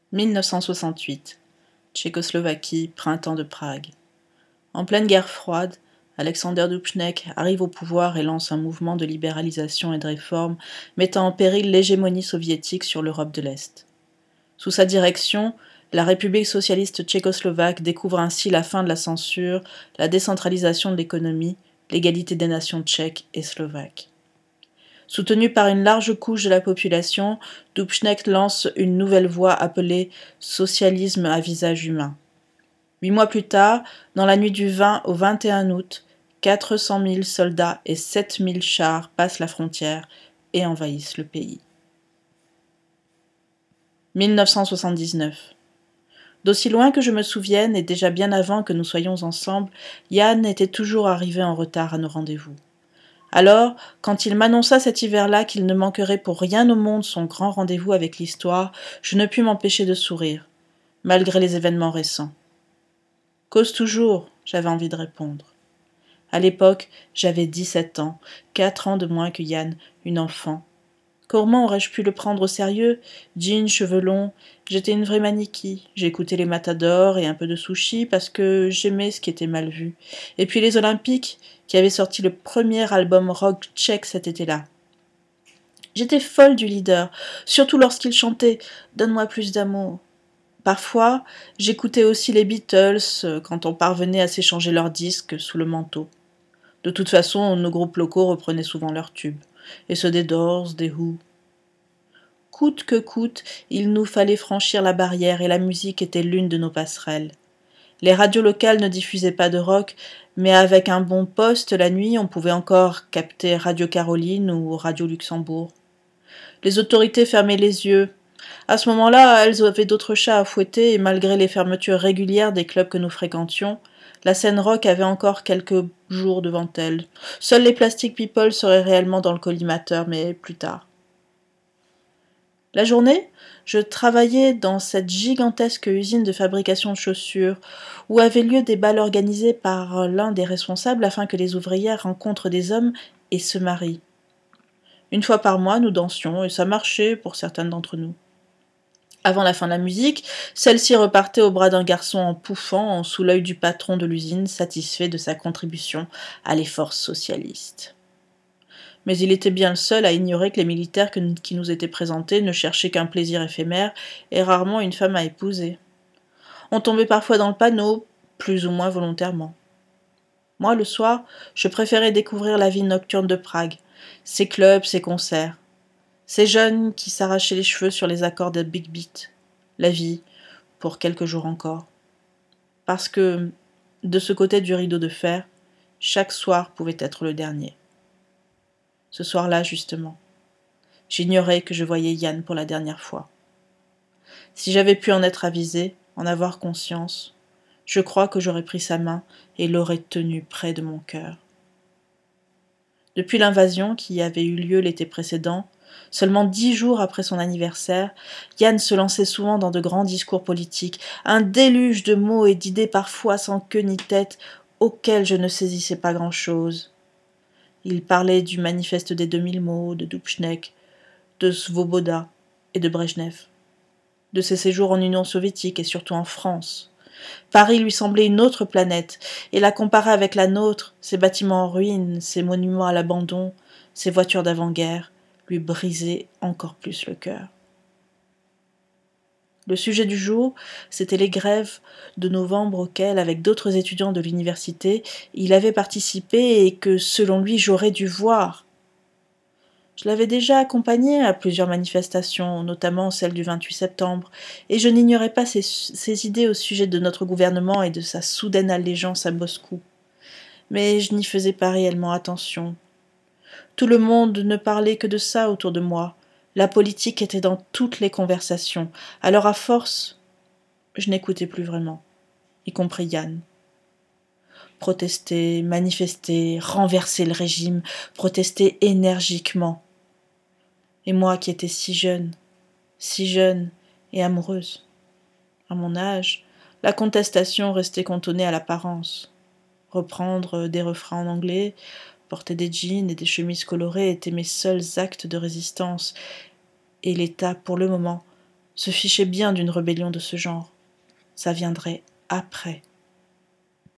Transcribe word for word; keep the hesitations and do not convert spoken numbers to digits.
mille neuf cent soixante-huit. Tchécoslovaquie, printemps de Prague. En pleine guerre froide, Alexander Dubček arrive au pouvoir et lance un mouvement de libéralisation et de réforme mettant en péril l'hégémonie soviétique sur l'Europe de l'Est. Sous sa direction, la République socialiste tchécoslovaque découvre ainsi la fin de la censure, la décentralisation de l'économie, l'égalité des nations tchèques et slovaques. Soutenu par une large couche de la population, Dubček lance une nouvelle voie appelée « socialisme à visage humain ». Huit mois plus tard, dans la nuit du vingt au vingt et un août, quatre cent mille soldats et sept mille chars passent la frontière et envahissent le pays. mille neuf cent soixante-dix-neuf. D'aussi loin que je me souvienne, et déjà bien avant que nous soyons ensemble, Yann était toujours arrivé en retard à nos rendez-vous. Alors, quand il m'annonça cet hiver-là qu'il ne manquerait pour rien au monde son grand rendez-vous avec l'histoire, je ne pus m'empêcher de sourire, malgré les événements récents. « Cause toujours », j'avais envie de répondre. À l'époque, j'avais dix-sept ans, quatre ans de moins que Yann, une enfant. Comment aurais-je pu le prendre au sérieux? Jeans, cheveux longs, j'étais une vraie maniki. J'écoutais les matadors et un peu de sushi parce que j'aimais ce qui était mal vu. Et puis les Olympiques, qui avaient sorti le premier album rock tchèque cet été-là. J'étais folle du leader, surtout lorsqu'il chantait « Donne-moi plus d'amour ». Parfois, j'écoutais aussi les Beatles quand on parvenait à s'échanger leurs disques sous le manteau. De toute façon, nos groupes locaux reprenaient souvent leurs tubes, et ceux des Doors, des Who. Coûte que coûte, il nous fallait franchir la barrière et la musique était l'une de nos passerelles. Les radios locales ne diffusaient pas de rock, mais avec un bon poste la nuit, on pouvait encore capter Radio Caroline ou Radio Luxembourg. Les autorités fermaient les yeux. À ce moment-là, elles avaient d'autres chats à fouetter et malgré les fermetures régulières des clubs que nous fréquentions, la scène rock avait encore quelques jours devant elle. Seuls les Plastic People seraient réellement dans le collimateur, mais plus tard. La journée, je travaillais dans cette gigantesque usine de fabrication de chaussures, où avaient lieu des bals organisés par l'un des responsables afin que les ouvrières rencontrent des hommes et se marient. Une fois par mois, nous dansions, et ça marchait pour certaines d'entre nous. Avant la fin de la musique, celle-ci repartait au bras d'un garçon en pouffant sous l'œil du patron de l'usine, satisfait de sa contribution à l'effort socialiste. Mais il était bien le seul à ignorer que les militaires qui nous étaient présentés ne cherchaient qu'un plaisir éphémère et rarement une femme à épouser. On tombait parfois dans le panneau, plus ou moins volontairement. Moi, le soir, je préférais découvrir la vie nocturne de Prague, ses clubs, ses concerts. Ces jeunes qui s'arrachaient les cheveux sur les accords de Big Beat. La vie, pour quelques jours encore. Parce que, de ce côté du rideau de fer, chaque soir pouvait être le dernier. Ce soir-là, justement, j'ignorais que je voyais Yann pour la dernière fois. Si j'avais pu en être avisée, en avoir conscience, je crois que j'aurais pris sa main et l'aurais tenue près de mon cœur. Depuis l'invasion qui avait eu lieu l'été précédent, seulement dix jours après son anniversaire, Yann se lançait souvent dans de grands discours politiques, un déluge de mots et d'idées parfois sans queue ni tête, auxquels je ne saisissais pas grand-chose. Il parlait du manifeste des deux mille mots, de Dubček, de Svoboda et de Brejnev, de ses séjours en Union soviétique et surtout en France. Paris lui semblait une autre planète, et la comparer avec la nôtre, ses bâtiments en ruine, ses monuments à l'abandon, ses voitures d'avant-guerre, lui brisait encore plus le cœur. Le sujet du jour, c'était les grèves de novembre auxquelles, avec d'autres étudiants de l'université, il avait participé et que, selon lui, j'aurais dû voir. Je l'avais déjà accompagné à plusieurs manifestations, notamment celle du vingt-huit septembre, et je n'ignorais pas ses, ses idées au sujet de notre gouvernement et de sa soudaine allégeance à Moscou. Mais je n'y faisais pas réellement attention. Tout le monde ne parlait que de ça autour de moi. La politique était dans toutes les conversations. Alors à force, je n'écoutais plus vraiment, y compris Yann. Protester, manifester, renverser le régime, protester énergiquement. Et moi qui étais si jeune, si jeune et amoureuse. À mon âge, la contestation restait cantonnée à l'apparence. Reprendre des refrains en anglais, porter des jeans et des chemises colorées étaient mes seuls actes de résistance, et l'État, pour le moment, se fichait bien d'une rébellion de ce genre. Ça viendrait après.